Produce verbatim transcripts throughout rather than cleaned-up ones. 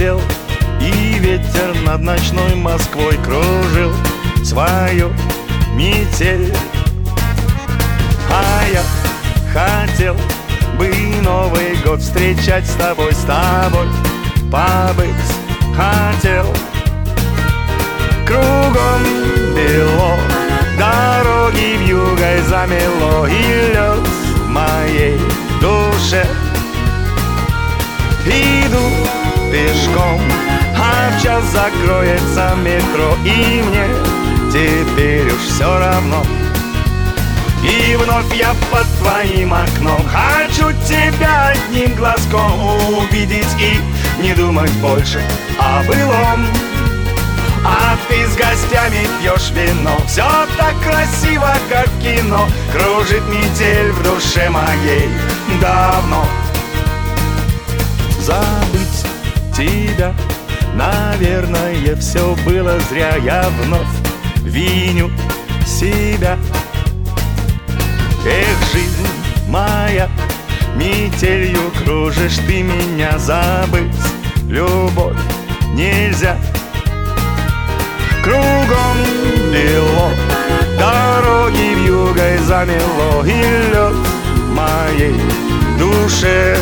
хотел, и ветер над ночной Москвой кружил свою метель. А я хотел бы Новый год встречать с тобой, с тобой побыть хотел. Кругом бело, дороги вьюгой замело, и лед в моей душе. Иду пешком, а в час закроется метро, и мне теперь уж все равно. И вновь я под твоим окном хочу тебя одним глазком увидеть и не думать больше о былом. А ты с гостями пьешь вино, все так красиво, как в кино. Кружит метель в душе моей давно. Забыть тебя, наверное, все было зря. Я вновь виню себя. Эх, жизнь моя, метелью кружишь ты меня. Забыть любовь нельзя. Кругом бело, дороги вьюгой замело, и лед в моей душе.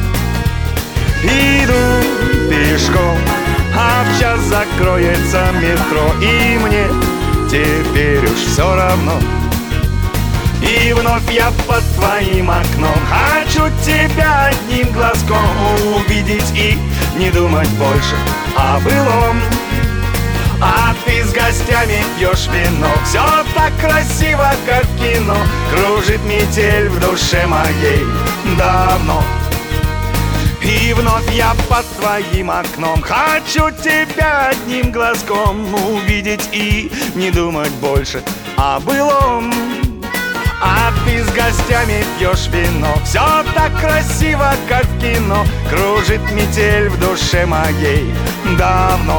Иду пешком, а в час закроется метро, и мне теперь уж все равно. И вновь я под твоим окном хочу тебя одним глазком увидеть и не думать больше о былом. А ты с гостями пьешь вино, все так красиво, как в кино. Кружит метель в душе моей давно. И вновь я под твоим окном хочу тебя одним глазком увидеть и не думать больше о былом. А ты с гостями пьешь вино, все так красиво, как в кино. Кружит метель в душе моей давно.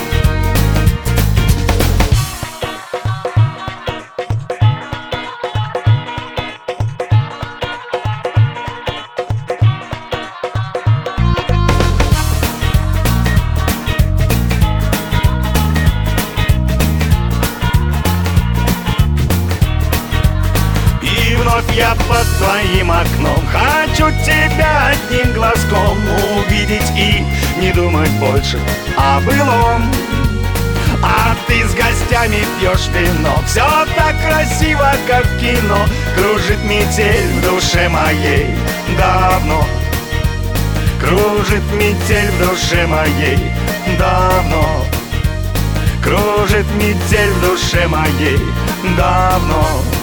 Я под твоим окном хочу тебя одним глазком увидеть и не думать больше о былом. А ты с гостями пьешь вино, все так красиво, как в кино. Кружит метель в душе моей давно. Кружит метель в душе моей давно. Кружит метель в душе моей давно.